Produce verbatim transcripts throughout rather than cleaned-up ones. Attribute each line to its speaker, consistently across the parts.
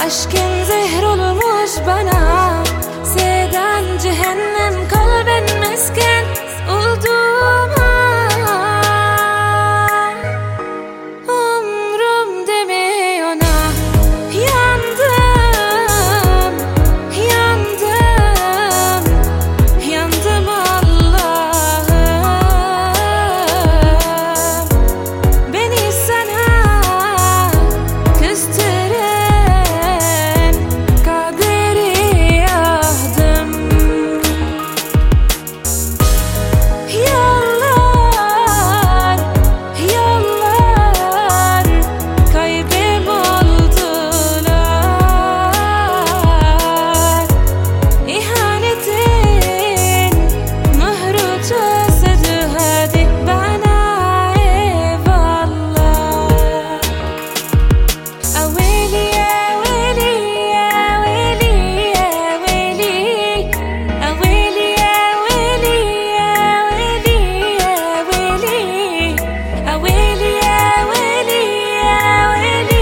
Speaker 1: Aşkın zehir olmuş bana, sevdan cehennem, kalbin mesken olduğuma. Umrum deme ona, yandım, yandım, yandım Allah'ım. Beni sana küstüren kaderi yahdım. Yollar, yollar kaybım oldular. İhanetin mührü çözdü, hadi bana eyvallah. Aweli aweli aweli aweli aweli aweli aweli aweli aweli aweli aweli aweli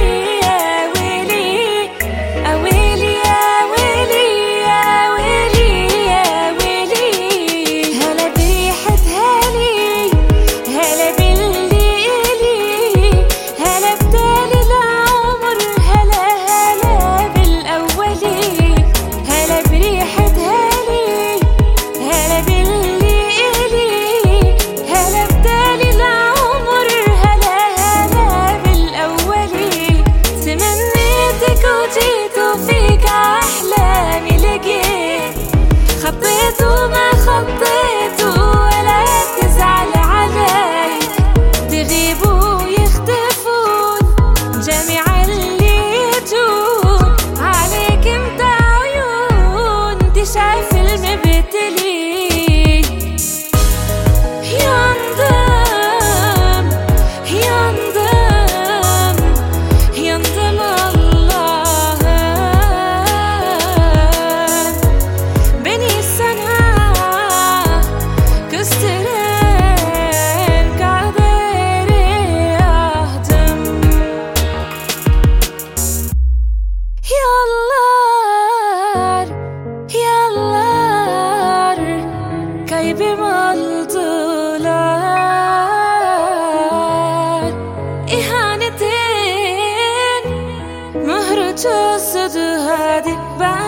Speaker 1: aweli aweli aweli aweli. هلا بريحة هالي، هلا باللي إلي، هلا بدال العمر، هلا هلا بالأولي. هلا بريحة هالي، هلا باللي إلي، هلا بدال العمر، هلا هلا بالأولي. تمنيتك وجيت وفيك أحلامي لقيت، خطيت وما خطيت ولا تزعل علي. تغيبوا ويختفون جميع اللي يجون عليك انت عيون تشاف المبتلين. ينضم ينضم ينضم Allah'ım. Beni sana küstüren kaderi yahdım. Yollar, yollar kaybım oldular. İhanetin mührü çözdü, hadi ben